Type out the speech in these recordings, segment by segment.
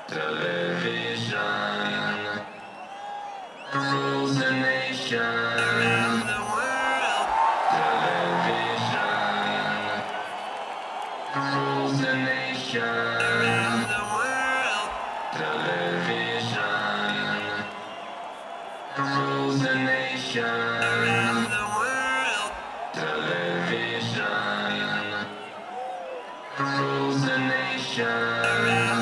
Television rules the nation. Television rules the nation. Television rules the nation. Television rules the nation.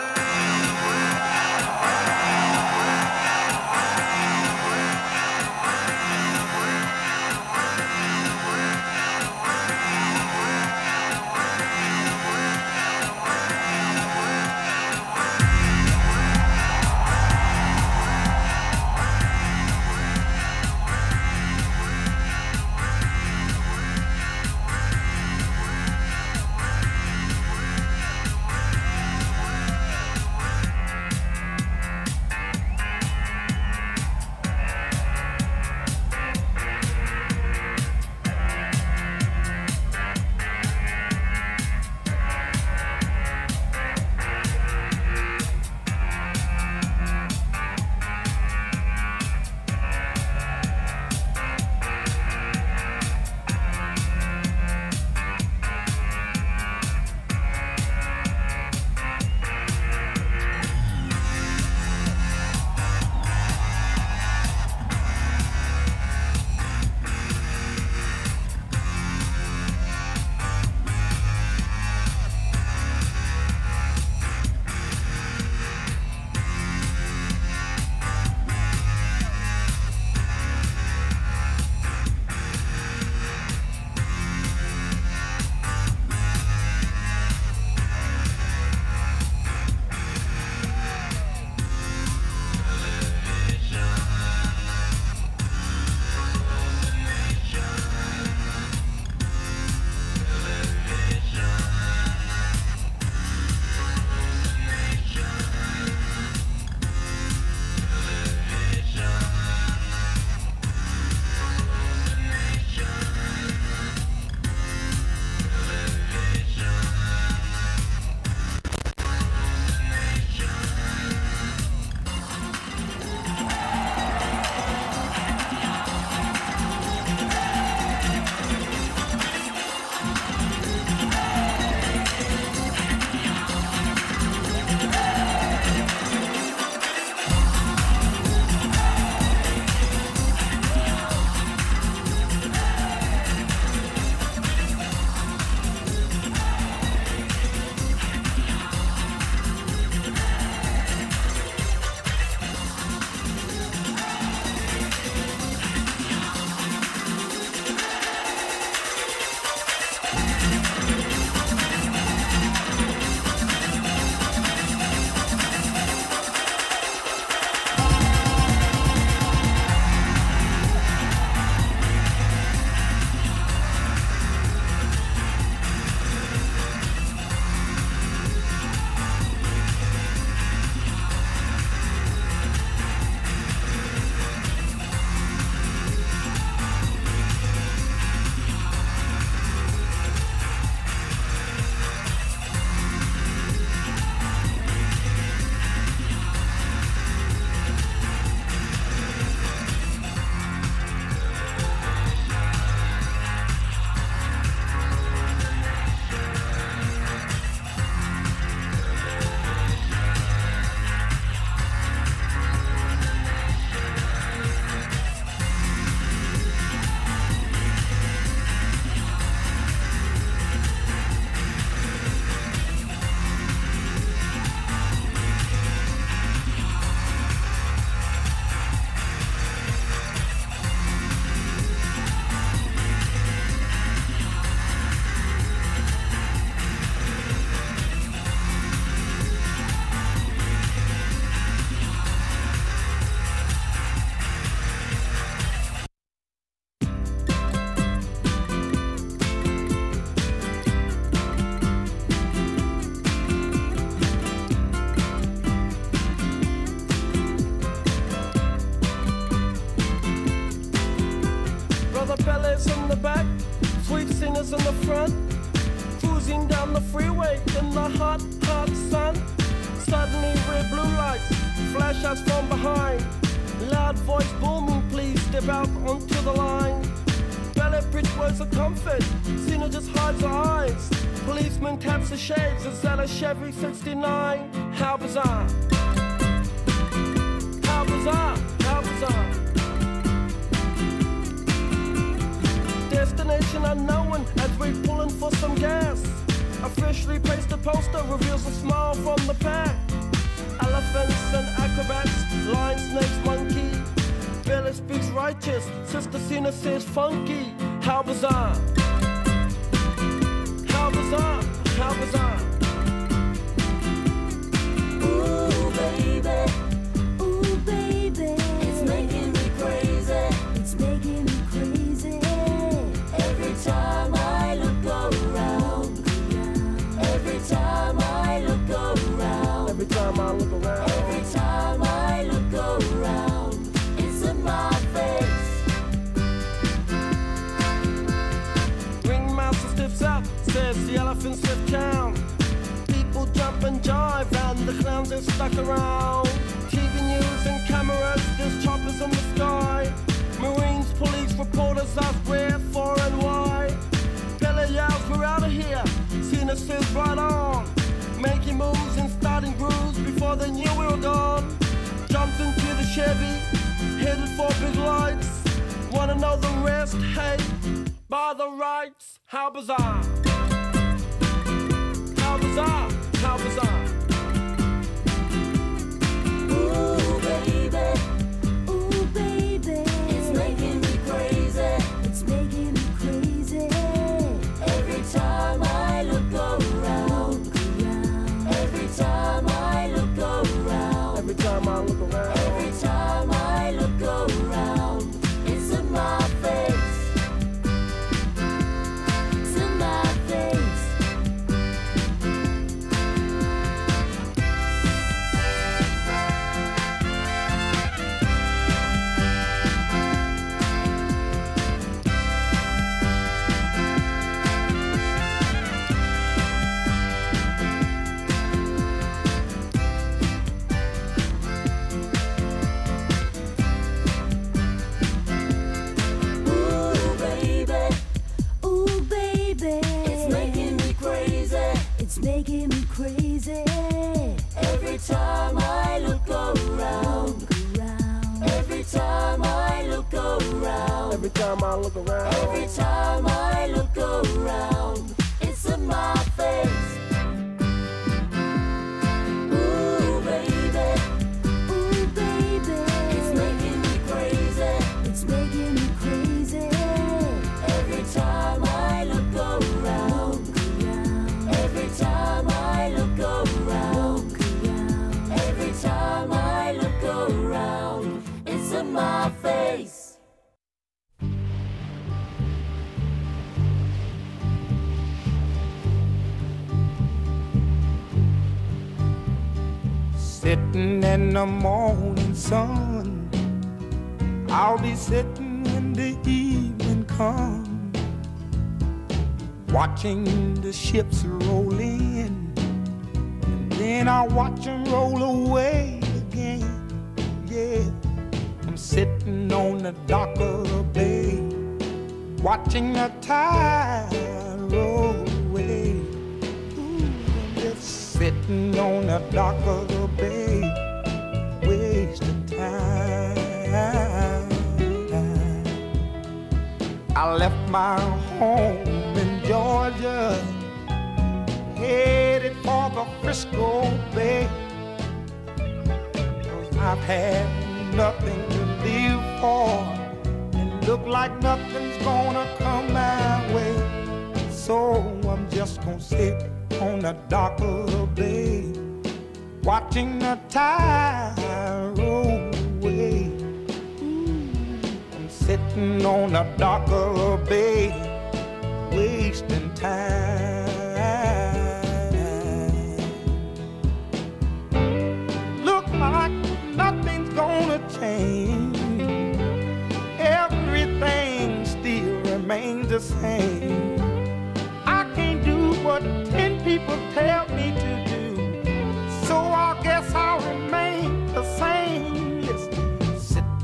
in the front, cruising down the freeway in the hot, hot sun. Suddenly shots from behind. Loud voice booming, please step out onto the line. Ballet bridge words of comfort, Cena just hides her eyes. Policeman taps the shades, is that a Chevy 69? How bizarre. How bizarre, how bizarre. Destination unknown as we pulling for some gas. Officially placed a poster, reveals a smile from the pack. Elephants and acrobats, lion, snakes, monkey. Billy speaks righteous, Sister Cena says funky. How bizarre. How bizarre, how bizarre. Ooh, baby, it's making me crazy. It's making me crazy. Every time I look around. Every time I look around. Every time I look around. Every time I look around. It's in my face. Ringmaster stiffs up, says the elephants have town. People jump and jive and the clowns are stuck around. TV news and cameras, there's choppers in the sky. Marines, police, reporters ask where, for and why. Billy yells, we're out of here. Cena says right on. Making moves and starting grooves before they knew we were gone. Jumped into the Chevy, headed for big lights. Wanna know the rest? Hey, by the rights. How bizarre. How bizarre. How bizarre. Ooh, baby, it's making me crazy. It's making me crazy. Every time I look around. Every time I look around. Every time I look around. Every time I look around. It's in my face. It's in my face. Ooh, baby, it's making me crazy. It's making me crazy. Every time I look around. Every time I look around. Every time I look around. Every time I look around. It's in my face. Ooh, baby, it's making me crazy. It's making me crazy. Every time I look around. Every time I look around. Every time I look around. It's in my face. Sitting in the morning sun, I'll be sitting when the evening comes, watching the ships roll in, and then I'll watch them roll away again. Yeah, I'm sitting on the dock of the bay, watching the tide roll away. Ooh, I'm just sitting on the dock of the bay, wasting time. I left my home in Georgia, headed for the Frisco Bay, 'cause I've had nothing to live for, and look like nothing's gonna come my way. So I'm just gonna sit on the dock of the bay, watching the tide roll away. I'm sitting on the dock of the bay, wasting time. Look like nothing's gonna change. Everything still remains the same. I can't do what 10 people tell me to do, so I guess I'll remain the same.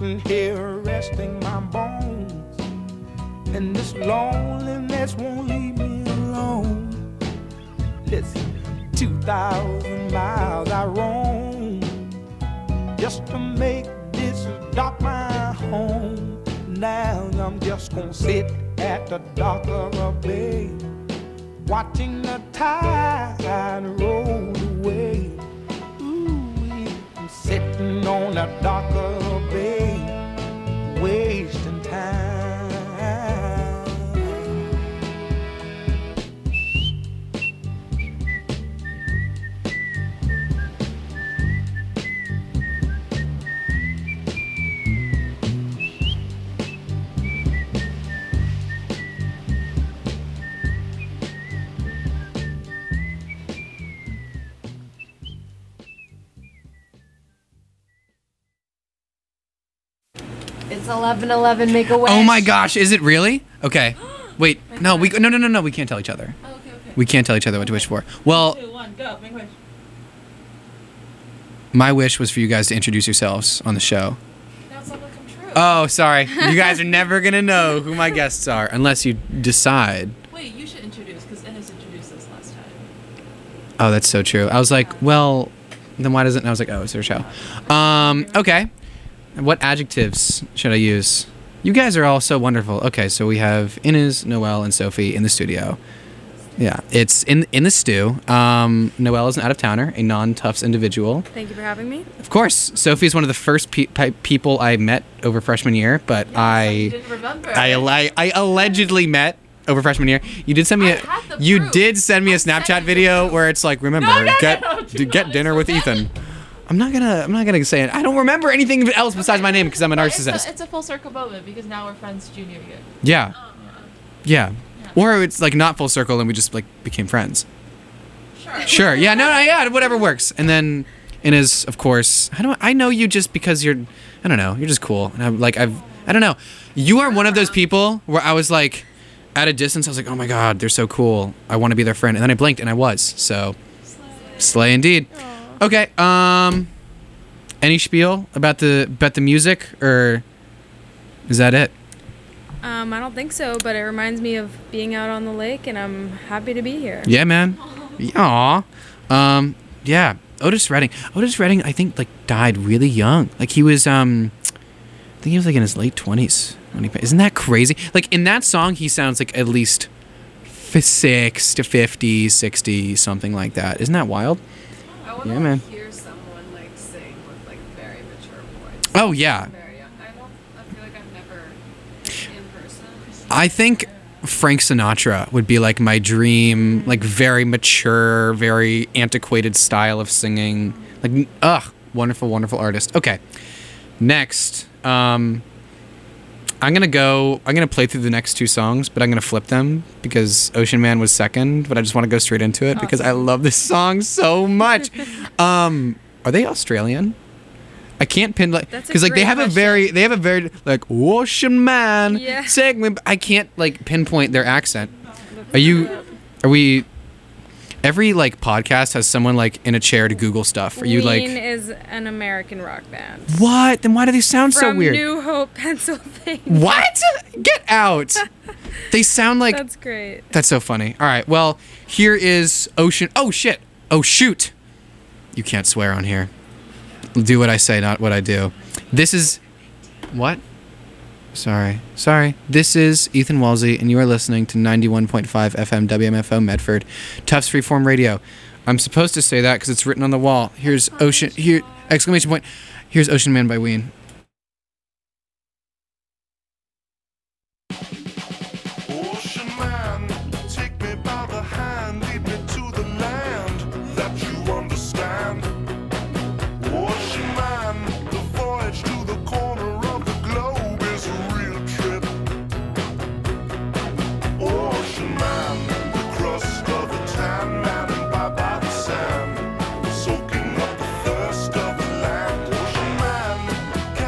sitting here resting my bones, and this loneliness won't leave me alone. Listen, 2,000 miles I roam just to make this dock my home. Now I'm just gonna sit at the dock of a bay, watching the tide roll away. Ooh, I'm sitting on the dock of a bay, wasting time. It's 11:11. Make a wish. Oh my gosh, is it really? Okay. Wait, no, we can't tell each other. Oh, okay. We can't tell each other what to wish for. Well, 2, 1, go. Make a wish. my wish was for you guys to introduce yourselves on the show. Now it's not gonna come true. Oh, sorry. You guys are never gonna know who my guests are unless you decide. Wait, you should introduce, because Ennis introduced us last time. Oh, that's so true. I was like, well, then why doesn't? And I was like, oh, it's their show. Okay. What adjectives should I use? You guys are all so wonderful. Okay, so we have Inez, Noelle, and Sophie in the studio. Yeah, it's in the stew. Noelle is an out-of-towner, a non-Tufts individual. Thank you for having me. Of course, Sophie is one of the first people I met over freshman year, but You I didn't remember. I allegedly met over freshman year. You did send me I had the you proof. did send me a I sent Snapchat it to video you. where it's like, remember, No, get do not. dinner It's with so bad. Ethan. I'm not gonna say it. I don't remember anything else besides my name because I'm a But narcissist. It's a full circle moment, because now we're friends junior year. Yeah. Yeah. Or it's like not full circle and we just like became friends. Sure. Yeah. No. Yeah. Whatever works. And then Inez, of course. I know you just because you're. I don't know. You're just cool. And I'm like I don't know. You are one of those people where I was like, at a distance, I was like, oh my god, they're so cool. I want to be their friend. And then I blinked and I was. So, slay indeed. Okay. Any spiel about the music, or is that it? I don't think so, but it reminds me of being out on the lake, and I'm happy to be here. Yeah, man. Aw. Yeah. Otis Redding, I think like died really young. Like he was I think he was like in his late 20s when he. Isn't that crazy? Like in that song, he sounds like at least 6 to 50, 60, something like that. Isn't that wild? I want Yeah, man. hear someone like sing with like very mature voice. Oh yeah. Very young. I feel like I've never in person. I think Frank Sinatra would be like my dream, like very mature, very antiquated style of singing. Like, wonderful, wonderful artist. Okay, next, I'm gonna play through the next 2 songs, but I'm gonna flip them because Ocean Man was second, but I just want to go straight into it because I love this song so much. Are they Australian? I can't pin like That's a because like they great have a very like Ocean Man Yeah. segment. I can't like pinpoint their accent. Are we? Every like podcast has someone like in a chair to Google stuff. Are you Ween like is an American rock band. what? Then why do they sound so From weird? New Hope, Pennsylvania. What? Get out! They sound like That's great. that's so funny. All right, well here is Ocean. Oh shit! Oh shoot! You can't swear on here. Do what I say, not what I do. This is what? Sorry. This is Ethan Walsey, and you are listening to 91.5 FM WMFO Medford, Tufts Freeform Radio. I'm supposed to say that because it's written on the wall. Here's Ocean. Here! Exclamation point. Here's Ocean Man by Ween. Ocean man, take me by the hand, lead me to the land that you understand. Ocean man, the voyage to the corner of the globe is a real trip. Ocean man, the crust of a tan man and by the sand, soaking up the thirst of the land. Ocean man,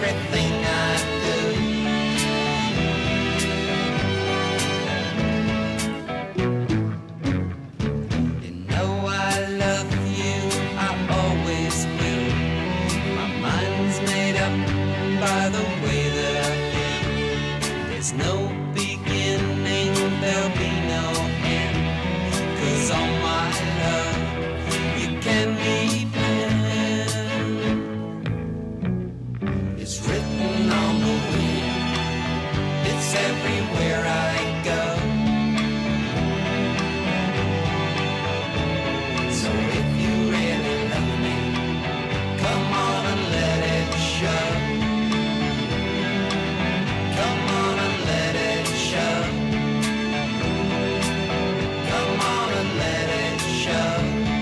everything I do. You know I love you, I always will. My mind's made up by the way that I feel. There's no beginning, there'll be no end. 'Cause all my love you can depend. It's written on the wind, it's everywhere I go. So if you really love me, come on and let it show. Come on and let it show. Come on and let it show.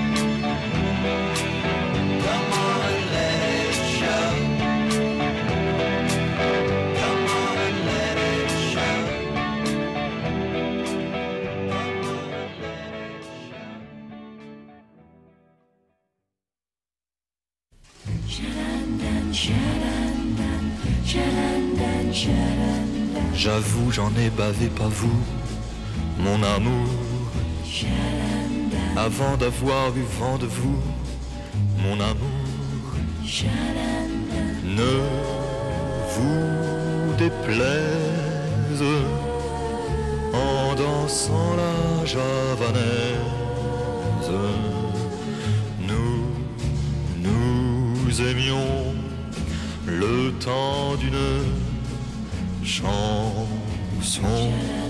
Come on and let it show. Come on and let it show. J'avoue, j'en ai bavé, pas vous, mon amour. Avant d'avoir eu vent de vous, mon amour. Ne vous déplaise en dansant la javanaise. Nous aimions le temps d'une chanson.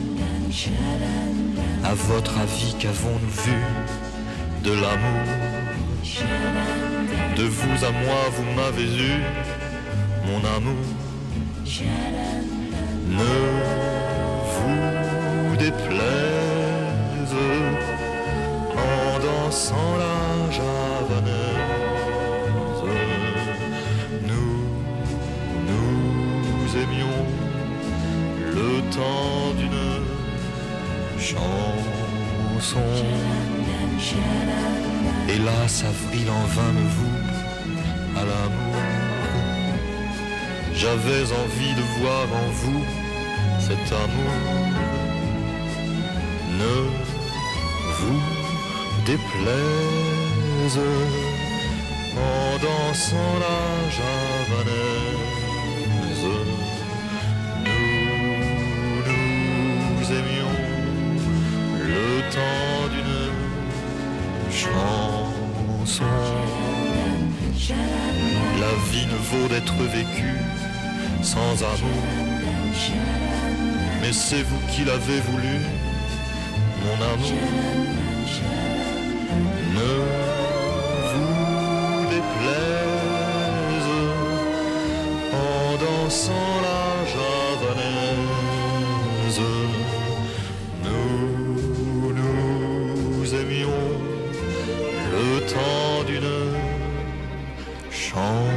À votre avis, qu'avons-nous vu de l'amour? De vous à moi, vous m'avez eu, mon amour. Ne vous déplaise en dansant la javanaise. Nous aimions le temps d'une chanson. Hélas, avril en vain me voue à l'amour. J'avais envie de voir en vous cet amour. Ne vous déplaise en dansant la javanaise. Nous aimions le temps d'une chanson. La vie ne vaut d'être vécue sans amour. Mais c'est vous qui l'avez voulu, mon amour. Ne vous déplaise en dansant la javanaise. Nous aimions le temps d'une chanson.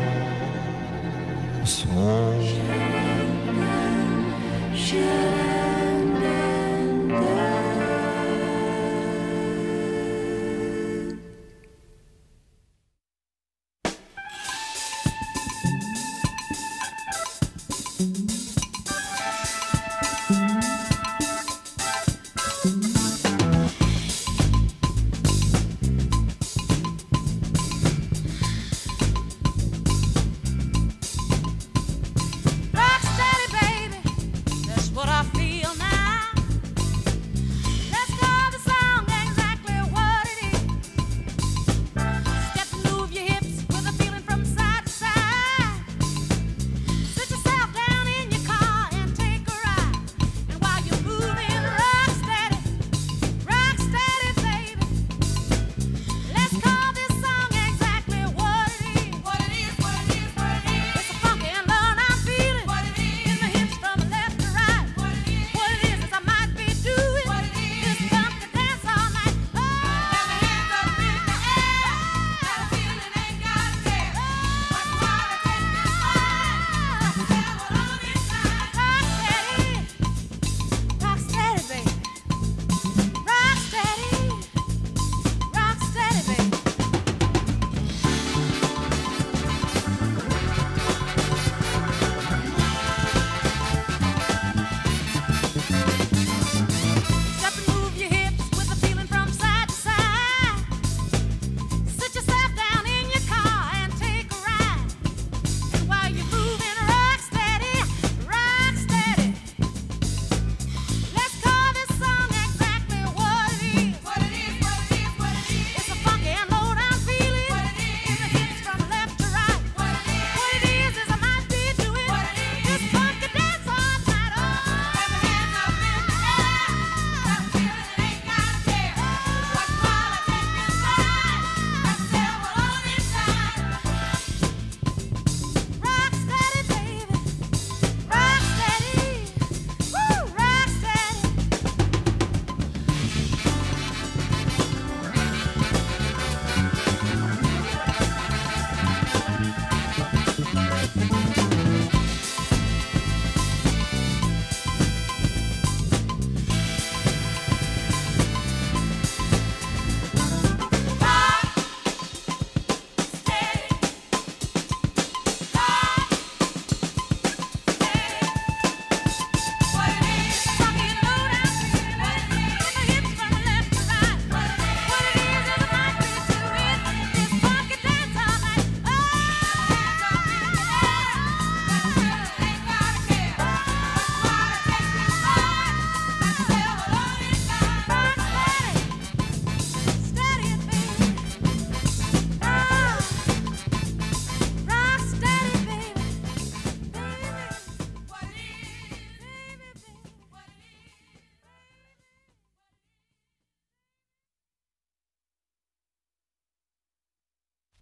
Rock steady, baby, that's what I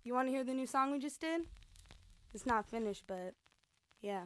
You want to hear the new song we just did? It's not finished, but yeah.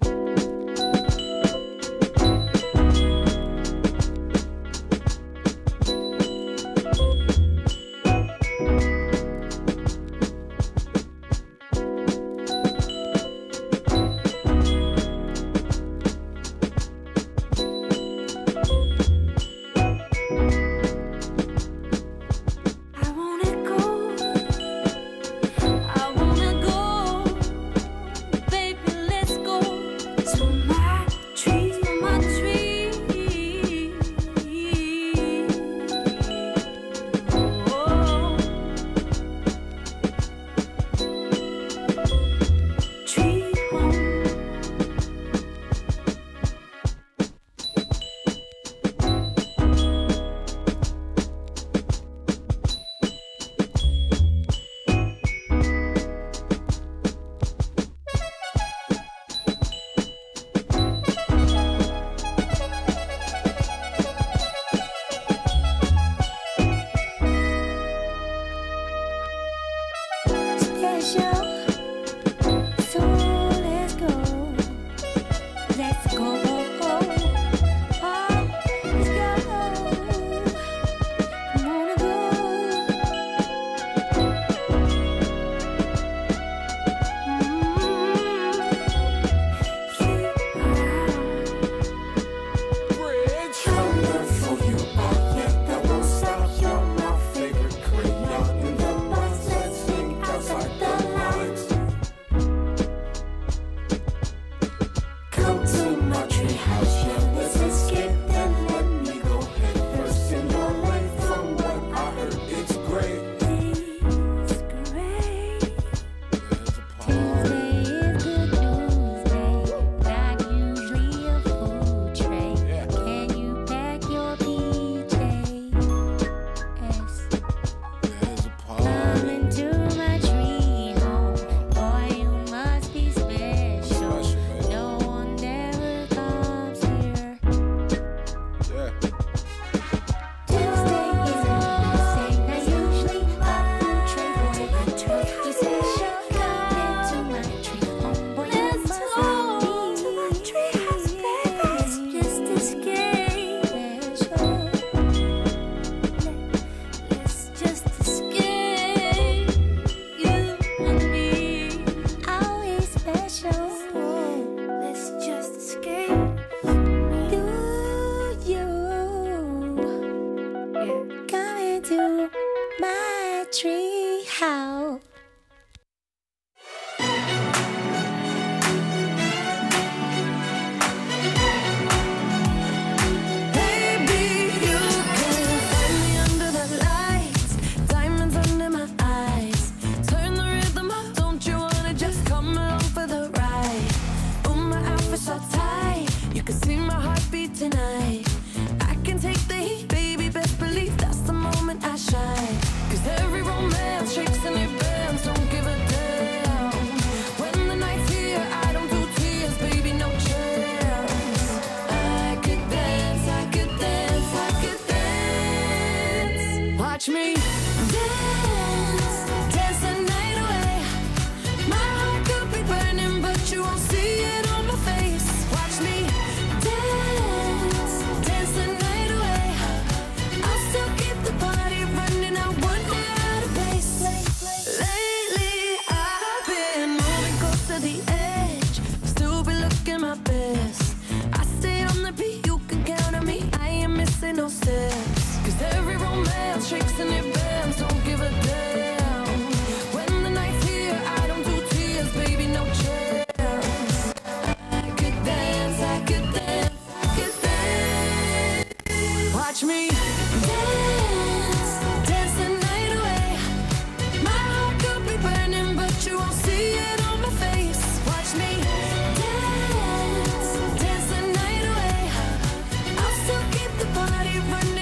Running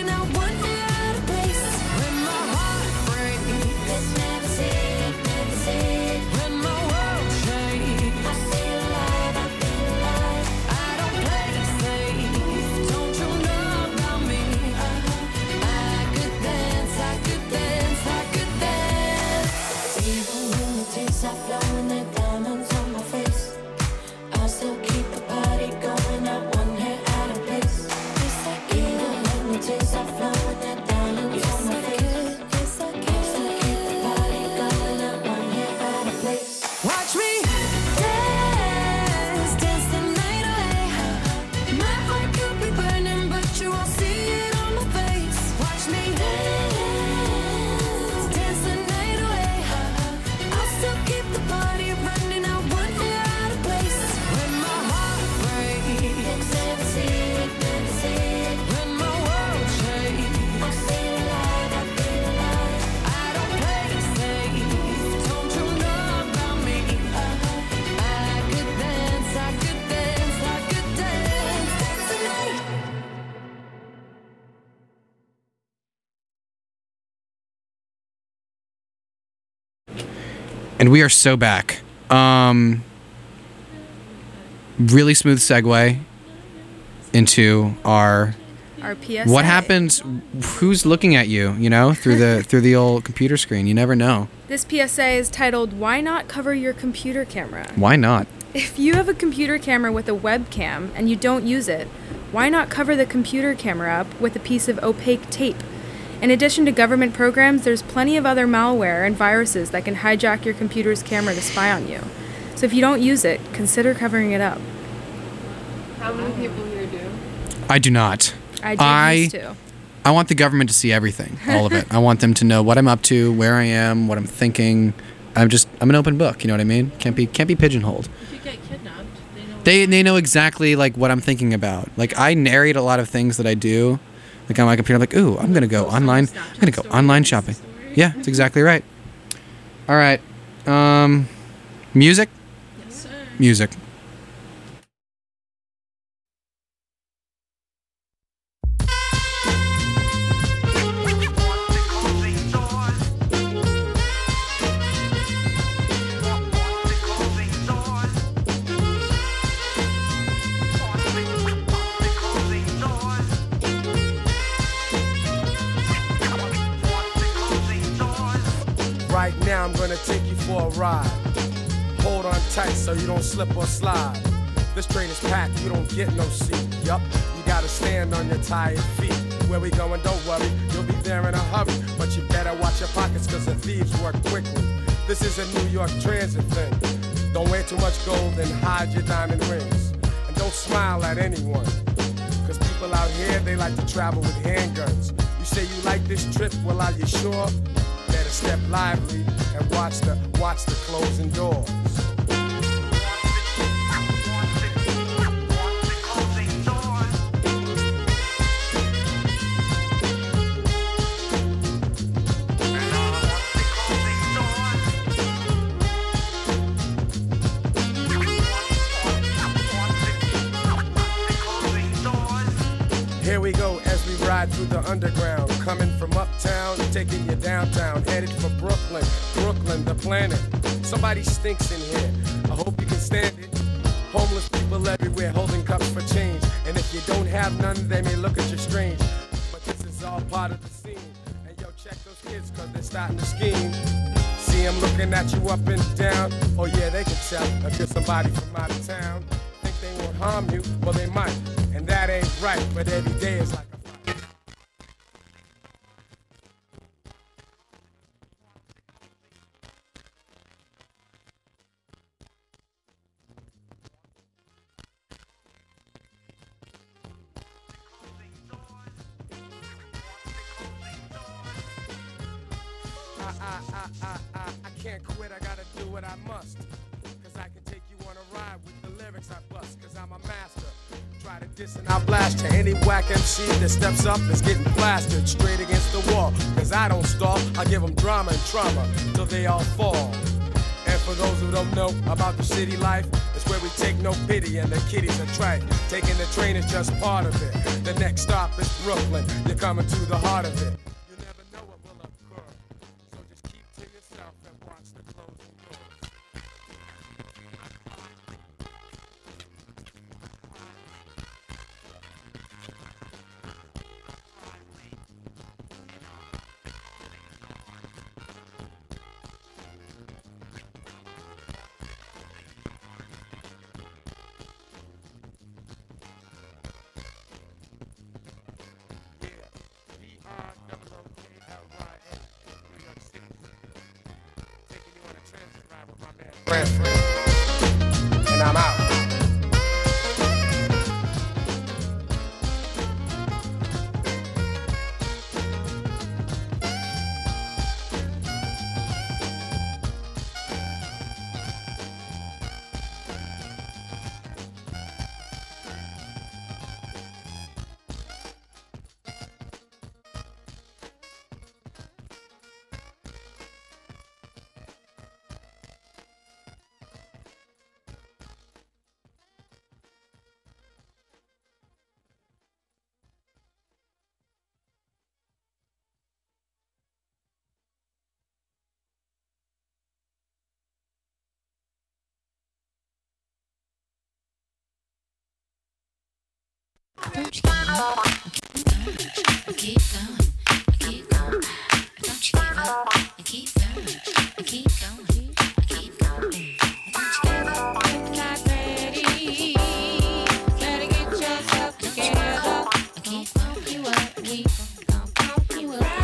I still keep the party going, not one hair out of place. Yes, I can. You don't let me taste that flow with that diamonds on my face. Yes, I can. Still keep the party going, not one hair out of place. Watch me dance, dance the night away. My heart could be burning, but you won't see it on my face. Watch me dance, dance the night away. I'll still keep the party running, I wouldn't hear out of place. When my heart breaks, never see it, never see it. When my world shakes, I feel alive, I feel alive. I don't play it safe, don't you know about me? I could dance, I could dance, I could dance, dance the night. And we are so back. Really smooth segue into our PSA. what happens. Who's looking at you? You know, through the old computer screen. You never know. This PSA is titled, "Why Not Cover Your Computer Camera?" Why not? If you have a computer camera with a webcam and you don't use it, why not cover the computer camera up with a piece of opaque tape? In addition to government programs, there's plenty of other malware and viruses that can hijack your computer's camera to spy on you. So if you don't use it, consider covering it up. How many people here do? I do not. I used to. I want the government to see everything, all of it. I want them to know what I'm up to, where I am, what I'm thinking. I'm an open book. You know what I mean? Can't be pigeonholed. If you get kidnapped, They know exactly like what I'm thinking about. Like I narrate a lot of things that I do. Like on my computer, I'm like, ooh, I'm gonna go online. I'm gonna go online shopping. Yeah, that's exactly right. All right. Music. Yes, sir. Music. Right now I'm gonna take you for a ride. Hold on tight so you don't slip or slide. This train is packed, you don't get no seat. Yup, you gotta stand on your tired feet. Where we going, don't worry, you'll be there in a hurry. But you better watch your pockets cause the thieves work quickly. This is a New York transit thing. Don't wear too much gold and hide your diamond rings. And don't smile at anyone. Cause people out here, they like to travel with handguns. You say you like this trip, well are you sure? Better step lively and watch the closing doors. Here we go as we ride through the underground, coming from uptown, taking you downtown, headed for Brooklyn, Brooklyn, the planet. Somebody stinks in here, I hope you can stand it. Homeless people everywhere holding cups for change, and if you don't have none, they may look at you strange. But this is all part of the scene, and yo, check those kids cause they're starting to scheme. See them looking at you up and down, oh yeah, they can tell if you're somebody from out of town. Think they won't harm you, well they might, and that ain't right, but every day is like a fight. I can't quit, I gotta do what I must. Cause I can take you on a ride with the lyrics I bust. Cause I'm a master. Try to diss and I'll blast you. Any whack MC that steps up is getting blasted straight against the wall. Cause I don't stall, I give them drama and trauma till they all fall. And for those who don't know about the city life, it's where we take no pity and the kiddies are trite. Taking the train is just part of it. The next stop is Brooklyn, you're coming to the heart of it. You never know what will occur, so just keep to yourself and watch the closing doors. friend. And I'm out. Keep going, keep going. Don't you give up, keep going, keep going, keep going. Don't you give up, you're not ready. Gotta get yourself together. Keep going, you up, keep going, you up.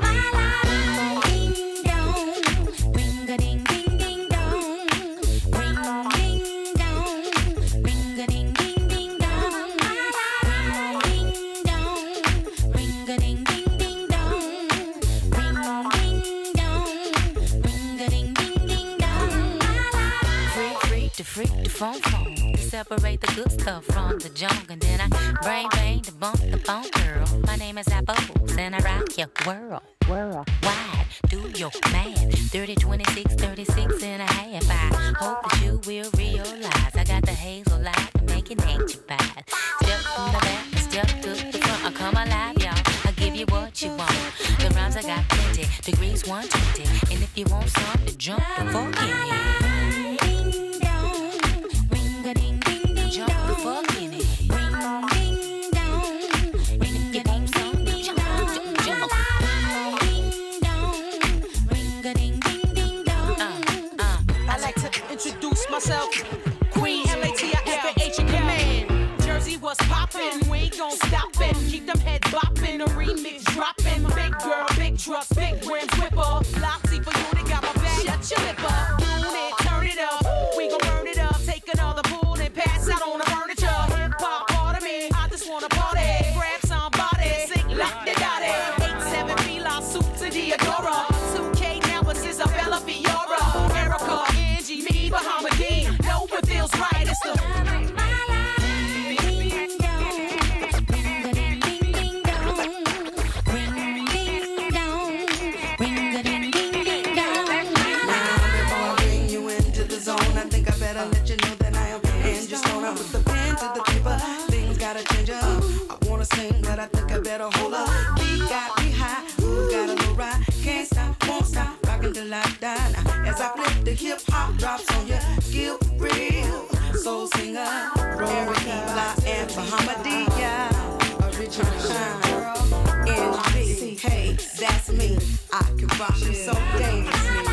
Ding dong, ring a ding ding ding dong, ring ding dong, ring a ding ding ding dong, ring ding dong, ring a ding ding ding dong, ring ding dong, ring a ding ding ding dong. Freak the phone, separate the good stuff from the junk, and then I bang the bump the phone girl. My name is Apples, and I rock your world. Wide, do your math. 30, 26, 36 and a half. I hope that you will realize I got the hazel light to make it ain't you bad. Step from the back, step to the front. I come alive, y'all. I give you what you want. The rhymes I got plenty, degrees 120. And if you want some to jump the fuck in it. Ding dong, ring a ding ding ding. Jump the fuck in it. Ring ding dong. And if you want some to jump. I like to introduce myself. Queen Latifah in command. Jersey was poppin', we ain't gon' stop it. Keep them head boppin', the remix droppin'. Big girl, big trucks, big rims, whipper. Loxy for you, they got my back. Shut your lip up, tune it, turn it up. We gon' burn it up, take another pull and pass out on the furniture. Hip hop part of me, I just wanna party. Grab somebody, sing like the daddy. 8-7 Fila, suit to Diodora. 2K now, but Isabella Fiora. Erica, Angie, me, Bahamadia. Know what feels right, it's the let you know that I am in. Just gonna put the pen to the paper. Things gotta change up. I wanna sing, but I think I better hold up. We got me high, we got a little ride. Can't stop, won't stop, rockin' till I die. Now, as I flip the hip hop drops on you, get real. Soul singer, Erica, Fly, and Bahamadia. Original shine, NG. Hey, that's me. I can rock you so dangerously.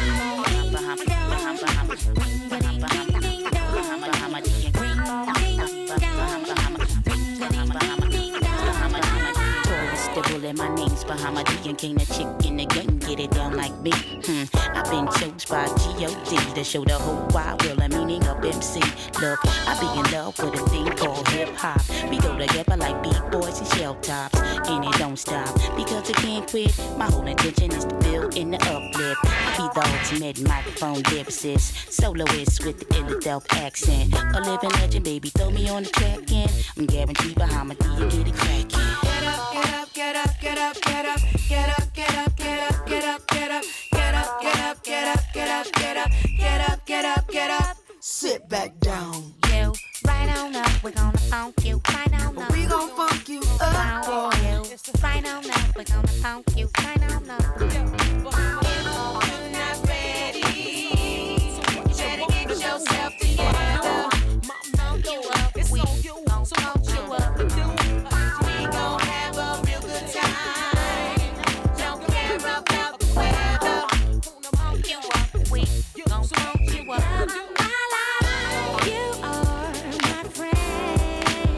My name's Bahamadia, king the chick in the gun, get it down like me. I've been chose by G.O.D. to show the whole wide world the meaning of MC. Look, I be in love with a thing called hip hop. We go together like beat boys and shell tops, and it don't stop because it can't quit. My whole intention is to build in the uplift. I be the ultimate microphone lyricist, soloist with the ill-adult accent. A living legend, baby, throw me on the track and I'm guaranteed Bahamadia get it crackin'. Get up, get up, get up, get up, get up, get up, get up, get up, get up, get up, get up, get up, get up, get up, get up, get up. Sit back down. You right on up, we're gonna funk you. Right on up, we gon' funk you up, boy. Right on up, we're gonna funk you. Right on up. If you're not ready, you better get yourself together. Funk you up, it's on you, so funk you up and do. We gon' have a real good time. Don't care about the weather. Funk you up, we gon' funk you up. You are my friend.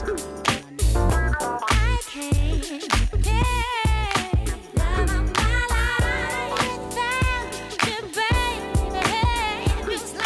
I can't get love of my life without you, baby. Just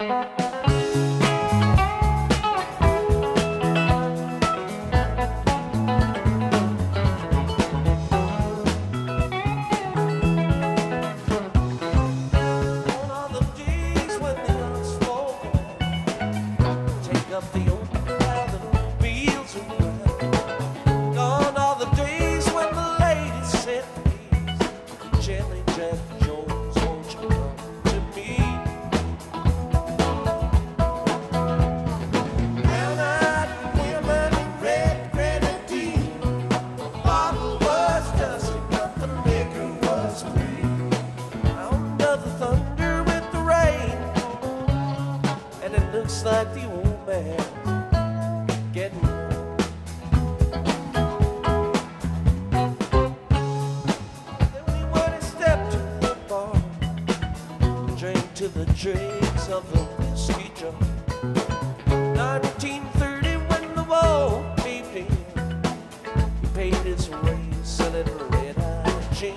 Like the old man getting then we went and stepped to the bar, drank to the dregs of the whiskey jar. 1930 when the wall caved in, he paid his way selling red-eye gin.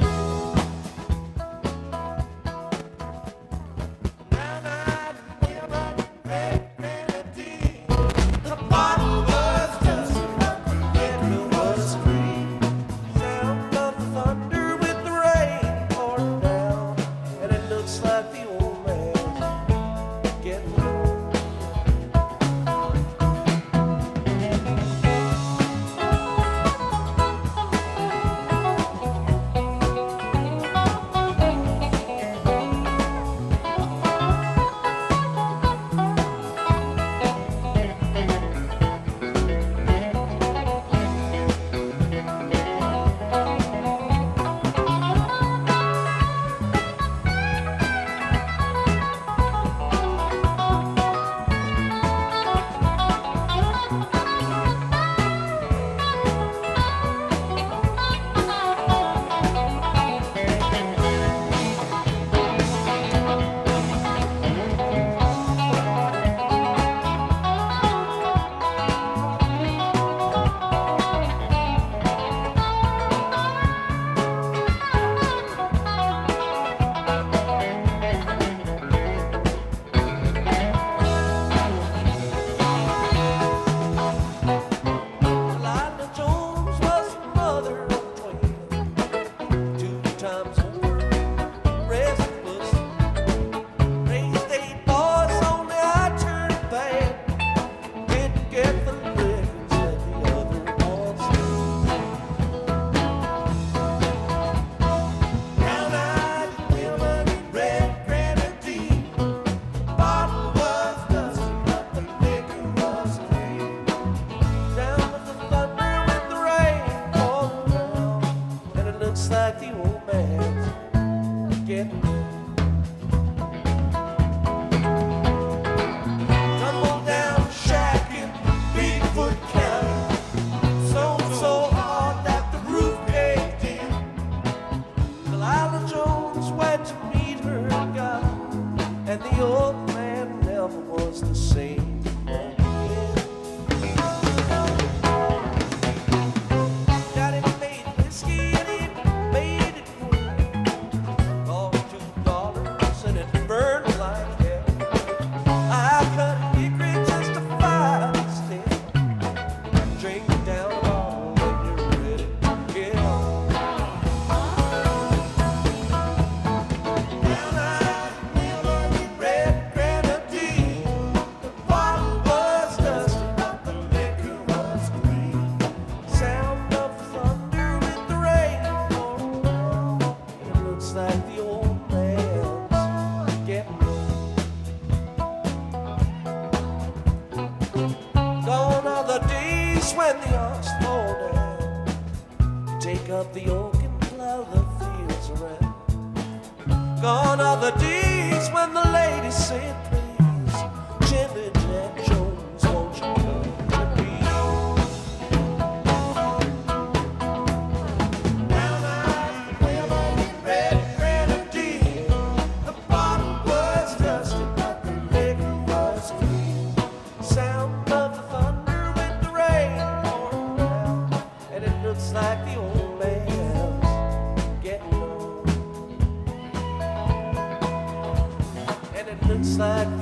When the arcs fall down, take up the oak and plow the fields around. Gone are the days when the ladies say please, Jimmy Jack Jones, won't you come to me? Brown-eyed women in red grenadine, the bottle was dusty but the liquor was clean. Sound of the thunder with the rain pouring down, and it looks like the old man's getting old. And it looks like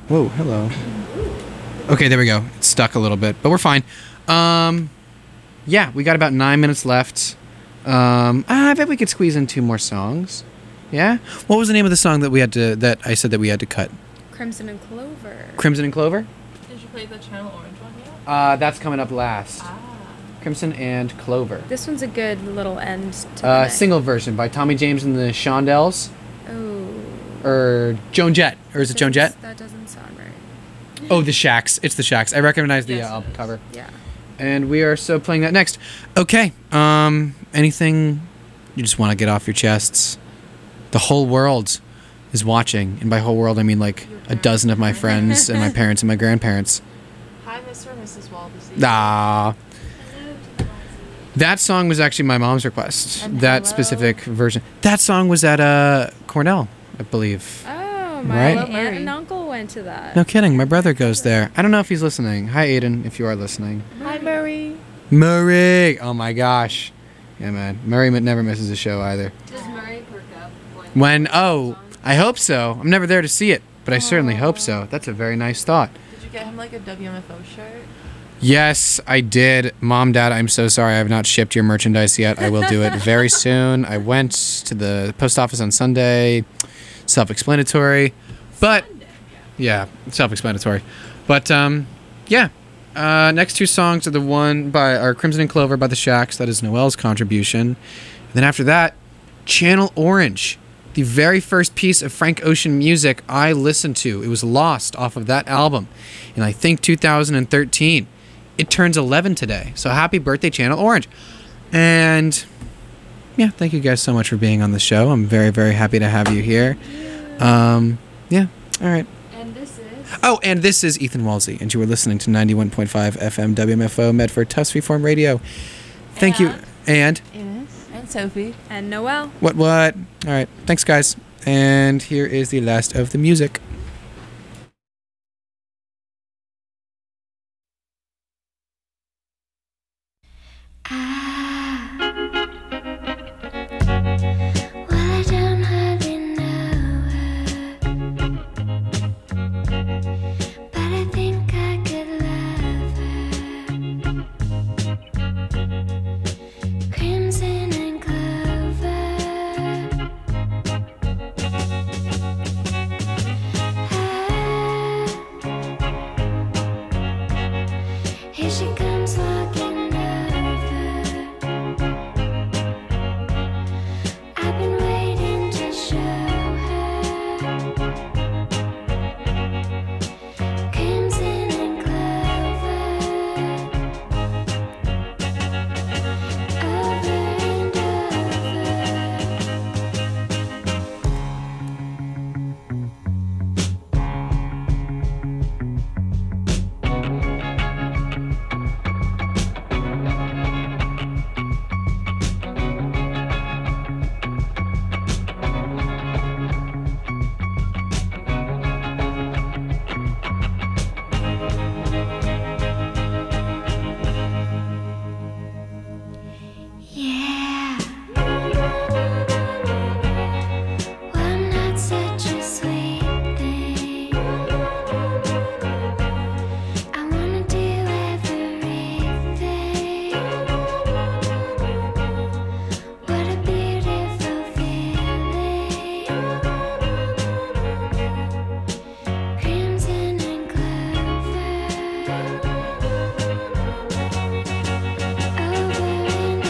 Whoa, hello. Okay, there we go. It's stuck a little bit, but we're fine. Yeah, we got about 9 minutes left. I bet we could squeeze in 2 more songs. Yeah? What was the name of the song that I said that we had to cut? Crimson and Clover. Crimson and Clover? Did you play the Channel Orange one yet? That's coming up last. Crimson and Clover. This one's a good little end to the night. Single version by Tommy James and the Shondells. Oh. Or Joan Jett. Or is it Joan Jett? That doesn't sound right. Oh, the Shacks. It's the Shacks. I recognize the Yes, album cover. Yeah. And we are so playing that next. Okay. Anything you just want to get off your chests? The whole world is watching. And by whole world, I mean like a dozen of my friends and my parents and my grandparents. Hi, Mr. and Mrs. Waldesy. Ah. That song was actually my mom's request. And that hello. specific version. That song was at Cornell, I believe. Oh, my Right? aunt and uncle went to that. No kidding. My brother goes there. I don't know if he's listening. Hi, Aiden, if you are listening. Hi, Murray. Murray! Oh my gosh. Yeah, man. Murray never misses a show either. Does Murray perk up? I hope so. I'm never there to see it, but I certainly hope so. That's a very nice thought. Did you get him like a WMFO shirt? Yes, I did. Mom, Dad, I'm so sorry I have not shipped your merchandise yet. I will do it very soon. I went to the post office on Sunday. Self-explanatory. But, yeah, self-explanatory. But, yeah. Next 2 songs are the one by our Crimson and Clover by the Shacks. That is Noel's contribution. And then after that, Channel Orange. The very first piece of Frank Ocean music I listened to. It was Lost off of that album in, I think, 2013. It turns 11 today. So happy birthday, Channel Orange. And yeah, thank you guys so much for being on the show. I'm very, very happy to have you here. Yeah, all right. And this is... Oh, and this is Ethan Walsey, and you were listening to 91.5 FM WMFO Medford Tusk Freeform Radio. Thank you. And? Ines. And Sophie. And Noel. What? All right. Thanks, guys. And here is the last of the music. I don't hardly know her, but I think I could love her. Crimson and clover. Here she comes walking over. I've been waiting to show her. Crimson and clover. Over and yeah. Well, I'm not such a sweet thing. I wanna do everything. What a beautiful feeling. Crimson and clover. Over and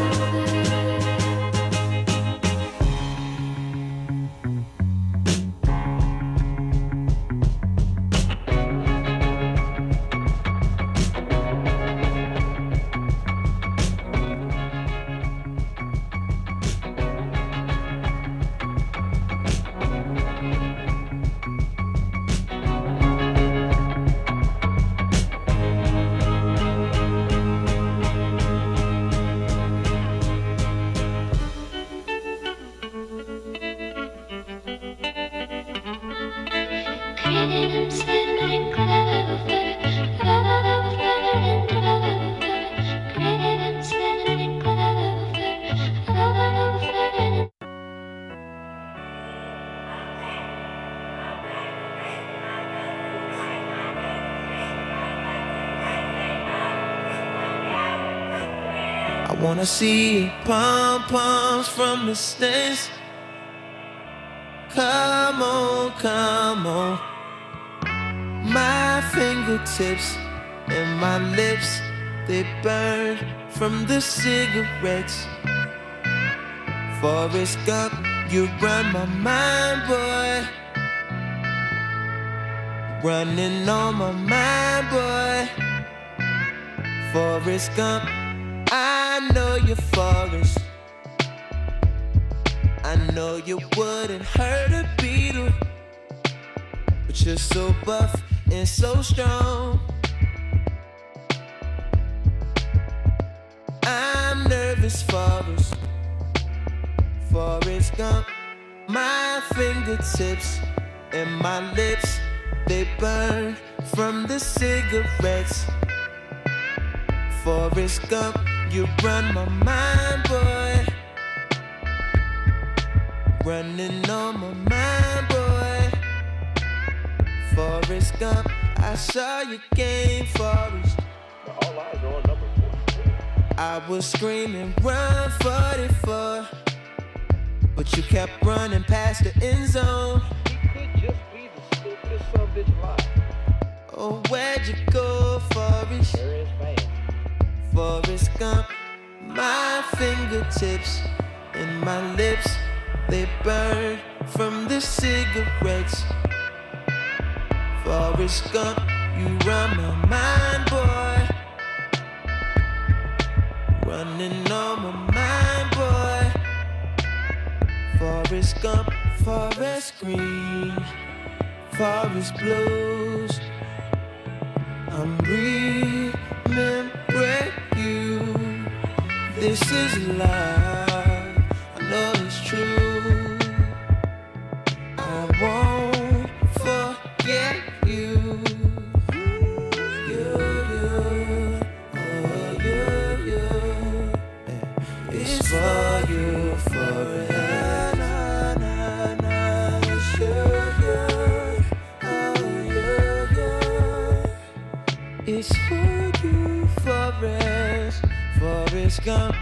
crimson and clover. Over and over. Crimson and clover. Over and Wanna see pom-poms from the stands. Come on, come on. My fingertips and my lips, they burn from the cigarettes. Forrest Gump, you run my mind, boy. Running on my mind, boy. Forrest Gump, I know you're Forrest. I know you wouldn't hurt a beetle, but you're so buff and so strong. I'm nervous, Forrest. Forrest Gump, my fingertips and my lips, they burn from the cigarettes. Forrest Gump, you run my mind, boy. Running on my mind, boy. Forrest Gump, I saw your game, Forrest. All eyes are on number 44. I was screaming, run 44, but you kept running past the end zone. He could just be the stupidest son of a bitch alive. Oh, where'd you go, Forrest? There is fans. Forrest Gump, my fingertips and my lips, they burn from the cigarettes. Forrest Gump, you run my mind, boy. Running on my mind, boy. Forrest Gump, forest green, forest blues. I'm remembering you. This is love, I know it's true. I won't forget you. It's for you forever. It's It's for you, Forrest Gump.